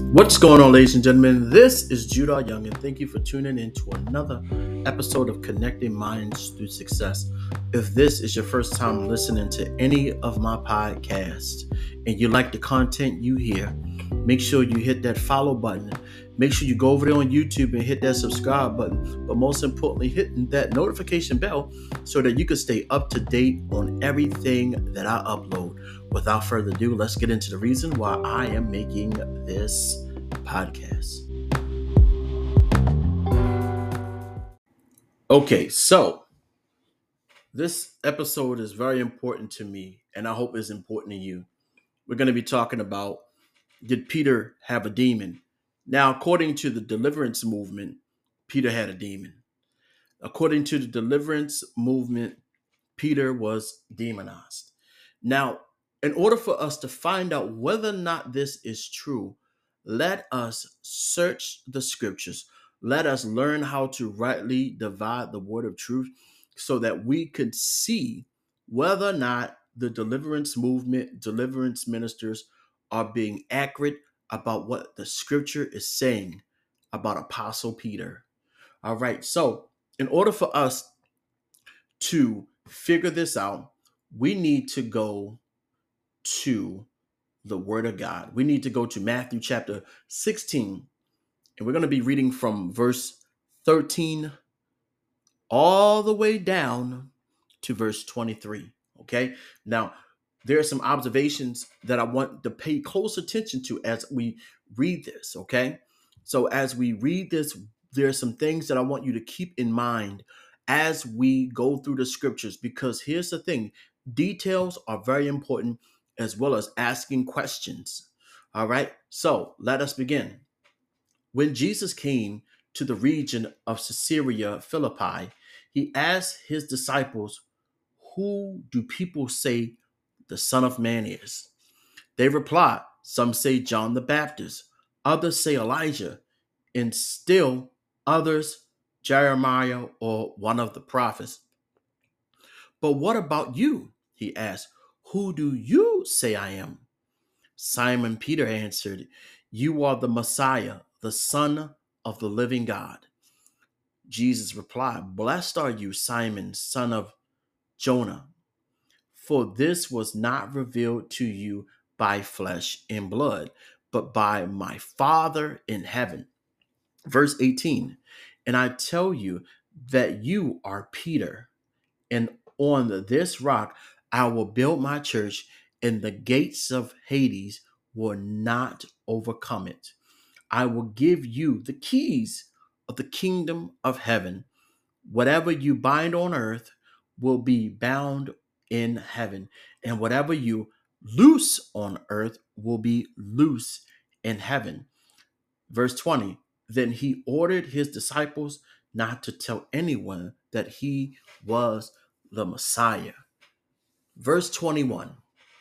What's going on, ladies and gentlemen? This is Judah Young, and thank you for tuning in to another episode of Connecting Minds Through Success. If this is your first time listening to any of my podcasts and you like the content you hear, make sure you hit that follow button. Make sure you go over there on YouTube and hit that subscribe button, but most importantly, hit that notification bell so that you can stay up to date on everything that I upload. Without further ado, let's get into the reason why I am making this podcast. Okay, so this episode is very important to me, and I hope it's important to you. We're going to be talking about, did Peter have a demon? Now, according to the deliverance movement, Peter had a demon. According to the deliverance movement, Peter was demonized. Now, in order for us to find out whether or not this is true, let us search the scriptures. Let us learn how to rightly divide the word of truth so that we could see whether or not the deliverance movement, deliverance ministers are being accurate about what the scripture is saying about Apostle Peter. All right, so in order for us to figure this out, we need to go to the Word of God. We need to go to Matthew chapter 16, and we're going to be reading from verse 13 all the way down to verse 23. Okay, now there are some observations that I want to pay close attention to as we read this. Okay, so as we read this, there are some things that I want you to keep in mind as we go through the scriptures, because here's the thing: details are very important, as well as asking questions. All right, so let us begin. When Jesus came to the region of Caesarea Philippi, he asked his disciples, "Who do people say the Son of Man is?" They replied, "Some say John the Baptist, others say Elijah, and still others Jeremiah or one of the prophets." "But what about you?" he asked. "Who do you say I am?" Simon Peter answered, "You are the Messiah, the Son of the living God." Jesus replied, "Blessed are you, Simon, son of Jonah, for this was not revealed to you by flesh and blood, but by my Father in heaven." Verse 18, "And I tell you that you are Peter, and on this rock I will build my church, and the gates of Hades will not overcome it. I will give you the keys of the kingdom of heaven. Whatever you bind on earth will be bound in heaven, and whatever you loose on earth will be loose in heaven." Verse 20, "Then he ordered his disciples not to tell anyone that he was the Messiah." Verse 21,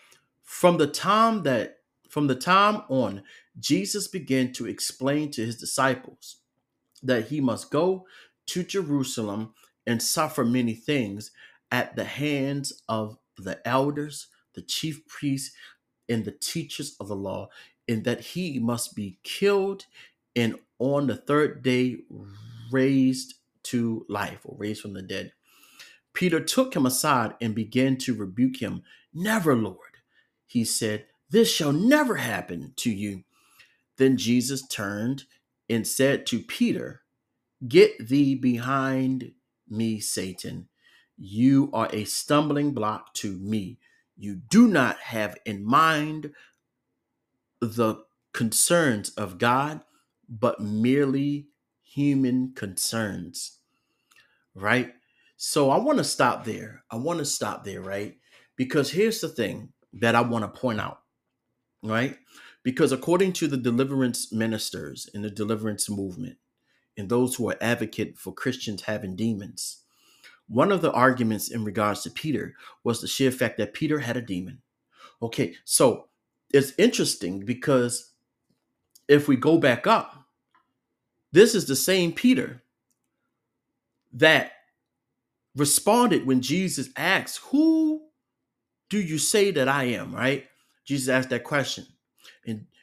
from the time on, Jesus began to explain to his disciples that he must go to Jerusalem and suffer many things at the hands of the elders, the chief priests, and the teachers of the law, and that he must be killed and on the third day raised to life, or raised from the dead. Peter took him aside and began to rebuke him. "Never, Lord," he said, "this shall never happen to you." Then Jesus turned and said to Peter, "Get thee behind me, Satan. You are a stumbling block to me. You do not have in mind the concerns of God, but merely human concerns." Right? So I want to stop there. Right? Because here's the thing that I want to point out, right? Because according to the deliverance ministers in the deliverance movement and those who are advocate for Christians having demons, one of the arguments in regards to Peter was the sheer fact that Peter had a demon. Okay, so it's interesting because if we go back up, this is the same Peter that responded when Jesus asked, "Who do you say that I am?" Right? Jesus asked that question. And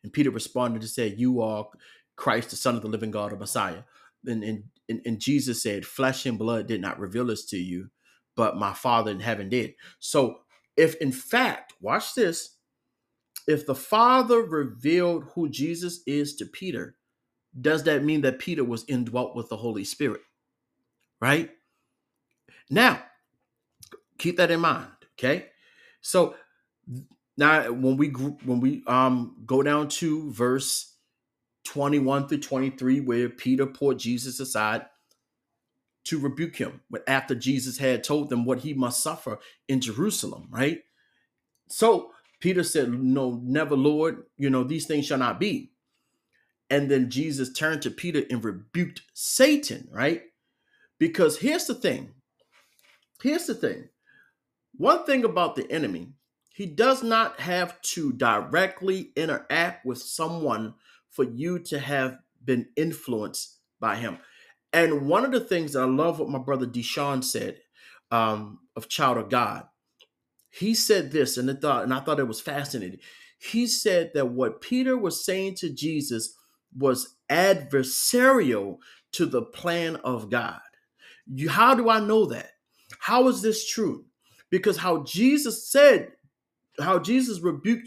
And Peter responded to say, "You are Christ, the Son of the living God, or Messiah." And Jesus said, "Flesh and blood did not reveal this to you, but my Father in heaven did." So if in fact, watch this, if the Father revealed who Jesus is to Peter, does that mean that Peter was indwelt with the Holy Spirit? Right? Now, keep that in mind. Okay. So now when we go down to verse 21 through 23, where Peter poured Jesus aside to rebuke him after Jesus had told them what he must suffer in Jerusalem, right? So Peter said, "No, never, Lord, these things shall not be." And then Jesus turned to Peter and rebuked Satan, right? Because here's the thing. Here's the thing. One thing about the enemy, he does not have to directly interact with someone for you to have been influenced by him. And one of the things that I love what my brother Deshaun said of Child of God, he said this, and I thought it was fascinating. He said that what Peter was saying to Jesus was adversarial to the plan of God. How do I know that? How is this true? Because how Jesus rebuked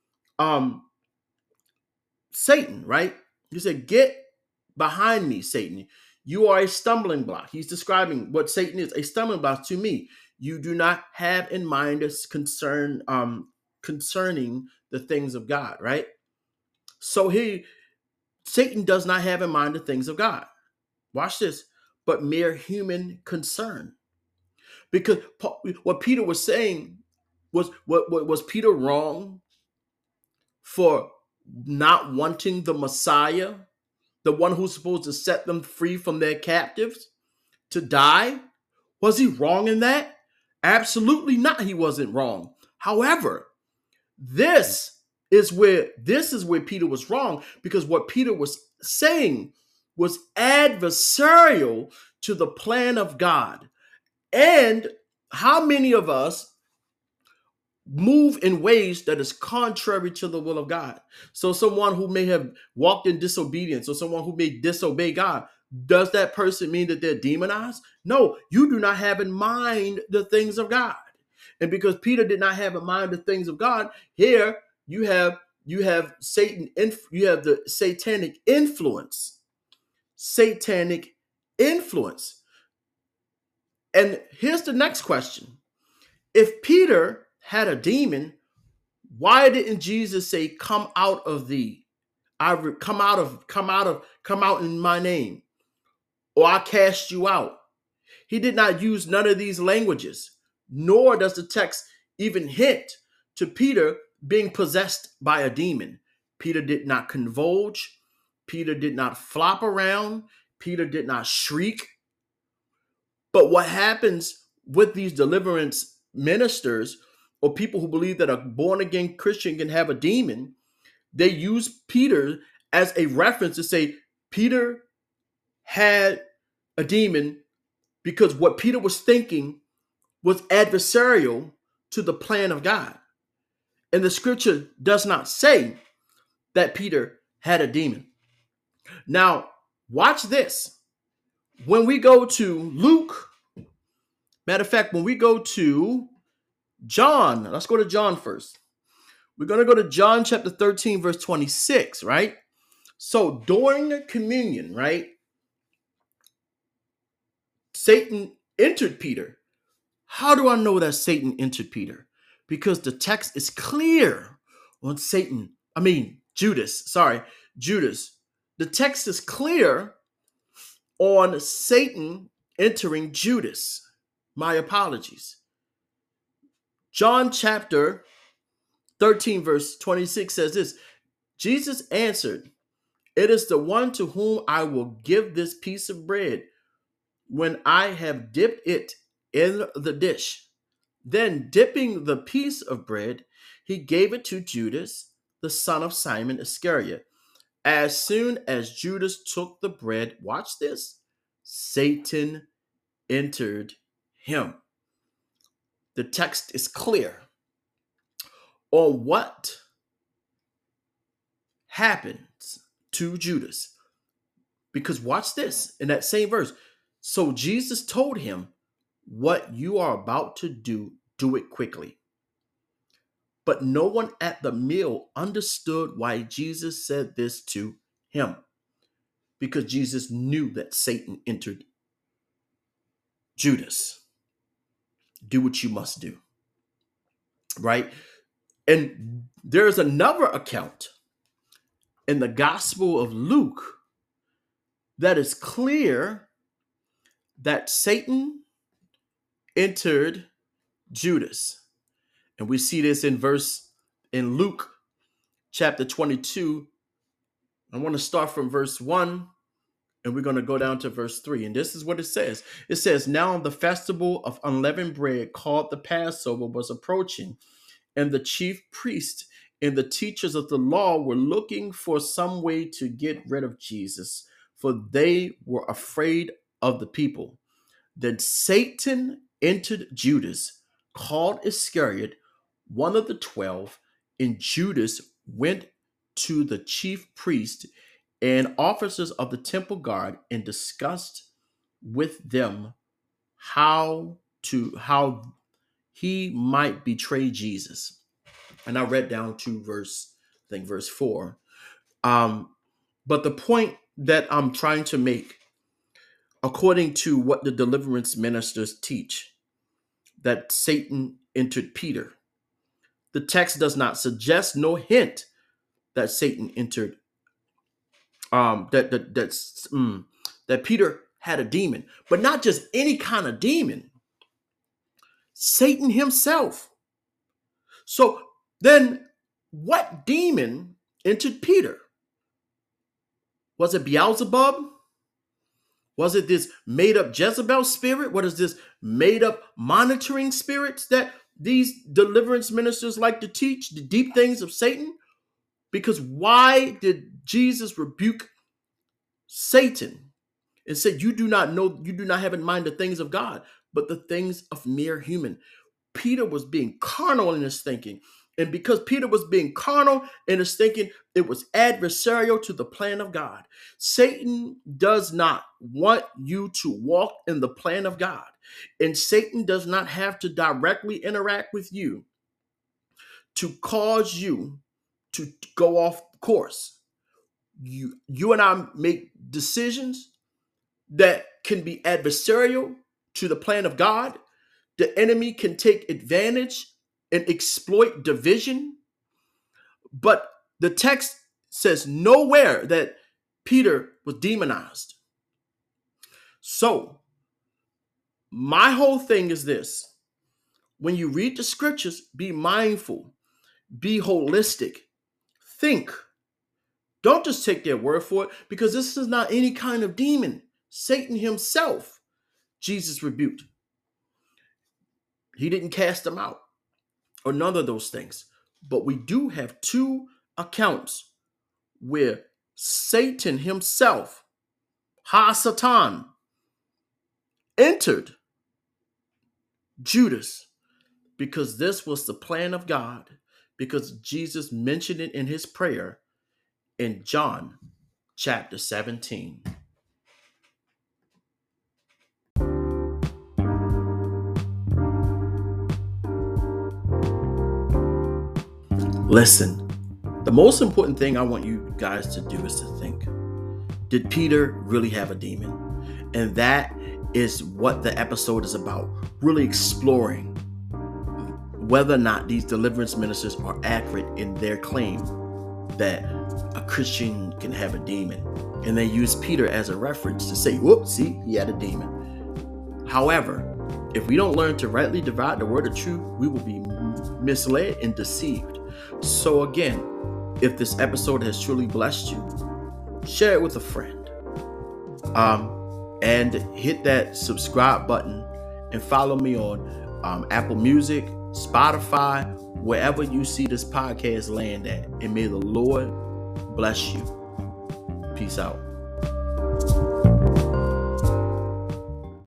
Satan, right? He said, "Get behind me, Satan. You are a stumbling block." He's describing what Satan is, a stumbling block to me. You do not have in mind a concern concerning the things of God, right? So Satan does not have in mind the things of God. Watch this, but mere human concern. Because what Peter was saying was Peter wrong for not wanting the Messiah, the one who's supposed to set them free from their captives, to die? Was he wrong in that? Absolutely not. He wasn't wrong. However, this is where Peter was wrong, because what Peter was saying was adversarial to the plan of God. And how many of us move in ways that is contrary to the will of God? So someone who may have walked in disobedience, or someone who may disobey God, does that person mean that they're demonized? No, you do not have in mind the things of God. And because Peter did not have in mind the things of God, here you have Satan, you have the satanic influence. Satanic influence. And here's the next question. If Peter had a demon, why didn't Jesus say, "Come out of thee"? Come out in my name, or "I cast you out"? He did not use none of these languages, nor does the text even hint to Peter being possessed by a demon. Peter did not convulge. Peter did not flop around. Peter did not shriek. But what happens with these deliverance ministers, or people who believe that a born-again Christian can have a demon, they use Peter as a reference to say Peter had a demon because what Peter was thinking was adversarial to the plan of God. And the scripture does not say that Peter had a demon. Now, watch this. When we go to Luke, matter of fact, when we go to John, let's go to John first. We're going to go to John chapter 13, verse 26, right? So during communion, right, Satan entered Peter. How do I know that Satan entered Peter? Because the text is clear on Judas. The text is clear on Satan entering Judas. My apologies. John chapter 13, verse 26 says this: Jesus answered, "It is the one to whom I will give this piece of bread when I have dipped it in the dish." Then, dipping the piece of bread, he gave it to Judas, the son of Simon Iscariot. As soon as Judas took the bread, watch this, Satan entered him. The text is clear on what happens to Judas. Because watch this in that same verse. So Jesus told him, what you are about to do, do it quickly. But no one at the meal understood why Jesus said this to him, because Jesus knew that Satan entered Judas. Do what you must do, right? And there's another account in the Gospel of Luke that is clear that Satan entered Judas. And we see this in Luke chapter 22. I want to start from verse 1, and we're going to go down to verse 3. And this is what it says. It says, now the festival of unleavened bread called the Passover was approaching, and the chief priests and the teachers of the law were looking for some way to get rid of Jesus, for they were afraid of the people. Then Satan entered Judas, called Iscariot, one of the 12, and Judas went to the chief priest and officers of the temple guard and discussed with them how he might betray Jesus. And I read down to verse 4. But the point that I'm trying to make, according to what the deliverance ministers teach, that Satan entered Peter. The text does not suggest nor hint that Satan entered, that Peter had a demon, but not just any kind of demon. Satan himself. So then what demon entered Peter? Was it Beelzebub? Was it this made-up Jezebel spirit? What is this made-up monitoring spirits that these deliverance ministers like to teach, the deep things of Satan? Because why did Jesus rebuke Satan and said, you do not have in mind the things of God, but the things of mere human? Peter was being carnal in his thinking. And because Peter was being carnal in his thinking, it was adversarial to the plan of God. Satan does not want you to walk in the plan of God. And Satan does not have to directly interact with you to cause you to go off course. You and I make decisions that can be adversarial to the plan of God. The enemy can take advantage and exploit division. But the text says nowhere that Peter was demonized. So my whole thing is this. When you read the scriptures, be mindful, be holistic, think. Don't just take their word for it, because this is not any kind of demon. Satan himself, Jesus rebuked. He didn't cast them out or none of those things. But we do have two accounts where Satan himself, Ha-Satan, entered Judas, because this was the plan of God, because Jesus mentioned it in his prayer in John chapter 17. Listen, the most important thing I want you guys to do is to think, did Peter really have a demon? And that is what the episode is about, really exploring whether or not these deliverance ministers are accurate in their claim that a Christian can have a demon. And they use Peter as a reference to say, whoops, see, he had a demon. However, if we don't learn to rightly divide the word of truth, we will be misled and deceived. So again, if this episode has truly blessed you, share it with a friend. And hit that subscribe button and follow me on Apple Music, Spotify, wherever you see this podcast land at. And may the Lord bless you. Peace out.